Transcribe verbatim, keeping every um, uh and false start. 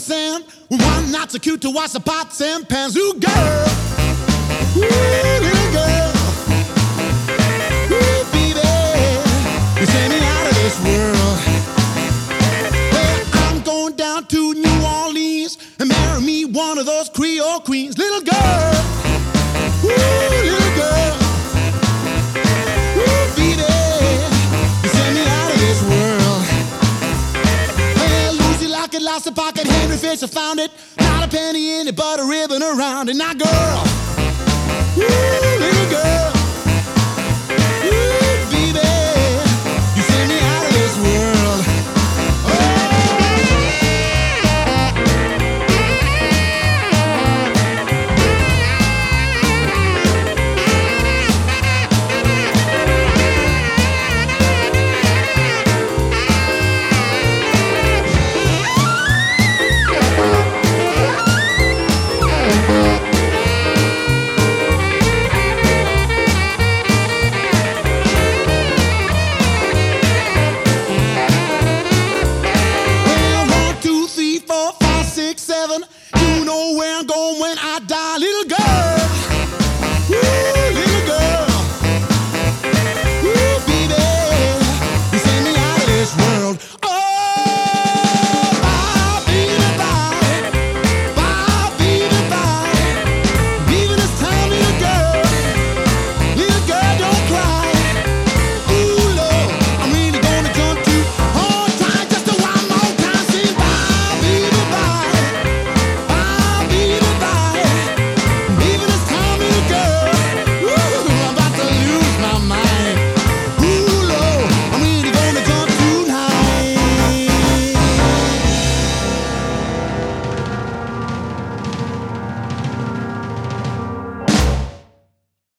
sand. With one not so cute to wash the pots and pans. Ooh, girl. Ooh, little girl. Ooh, baby. You send me out of this world. Well, I'm going down to New Orleans and marry me one of those Creole queens. Little girl. Ooh, little girl. Ooh, baby. You send me out of this world. Well, Lucy Locket lost a pocket. Henry Fisher found it. Not a penny in it, but a ribbon around it. Now, girl. Ooh.